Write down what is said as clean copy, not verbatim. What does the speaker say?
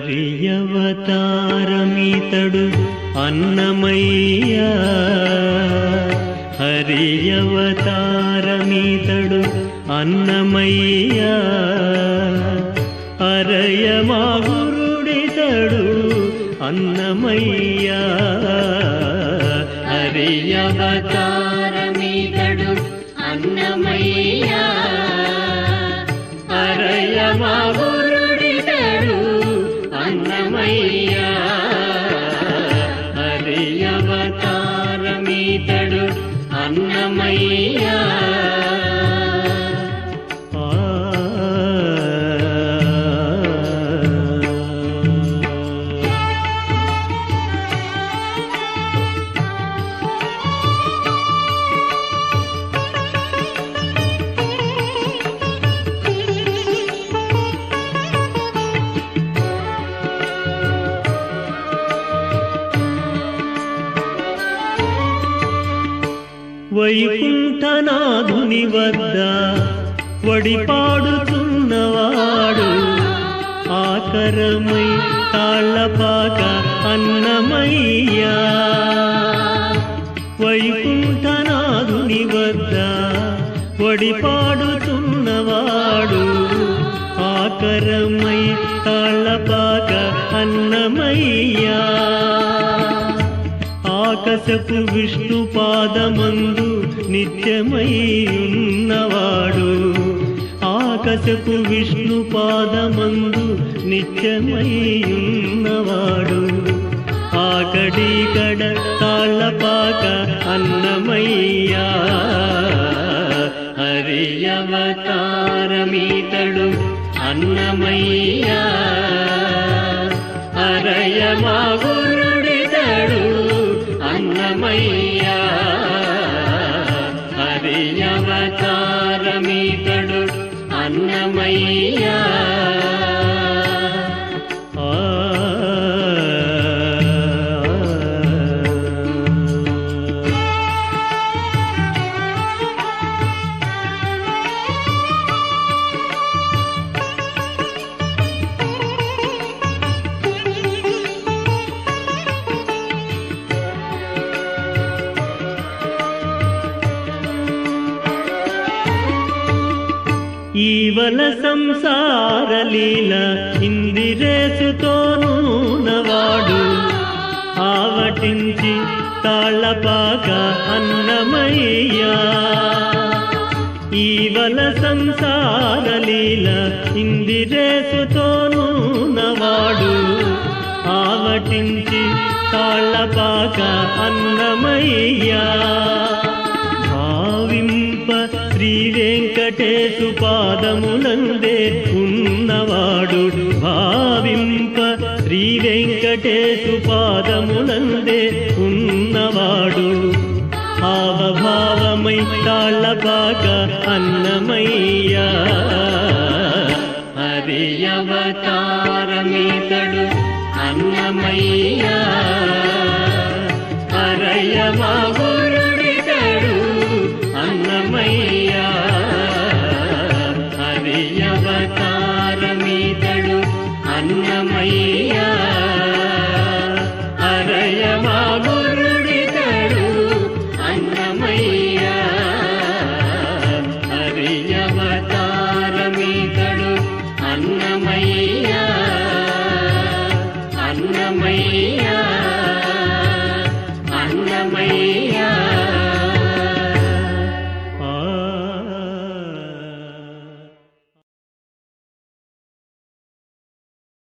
హరియవతారమితడు అన్నమయ్య హరియవతారమితడు అన్నమయ్య అరయ మా గురుడితడు అన్నమయ్య హరియవతారమితడు అన్నమయ్య అరయ మా గురుడితడు అన్నమయ్య హరియవతారమితడు అన్నమయ్య వైకుంఠనాథుని వద్ద వడిపాడుతున్నవాడు ఆకరమై తాళ్ళపాక అన్నమయ్య వైకుంఠనాథుని వద్ద వడిపాడుతున్నవాడు ఆకరమై తాళ్ళపాక అన్నమయ్య ఆకాశపు విష్ణు పాదమందు నిత్యమై ఉన్నవాడు ఆకాశపు విష్ణు పాదమందు నిత్యమై ఉన్నవాడు ఆకడికడ తాళ్ళపాక అన్నమయ్య హరియవతారమితడు అన్నమయ్య అరయ మా గురుడితడు అన్నమయ్య హరియవతారమితడు అన్నమయ్య ఈవల సంసార లీల ఇందిరేసుతోనూనవాడు ఆవటించి తాళ్ళపాక అన్నమయ్య ఈవల సంసార లీల ఇందిరేసుతోనూనవాడు ఆవటించి తాళ్ళపాక అన్నమయ్య భావింప శ్రీ వెంకటేశు పాదములందే ఉన్నవాడు భావింప శ్రీ వెంకటేశు పాదములందే ఉన్నవాడు భావభావమై తాళ్ళపాక అన్నమయ్య హరియవతారమితడు అన్నమయ్య అరయ మా గురుడితడు అన్నమయ్య హరియవతారమితడు అన్నమయ్య అరయ మా గురుడితడు అన్నమయ్య హరియవతారమితడు అన్నమయ్య అన్నమయ్య అన్నమయ్య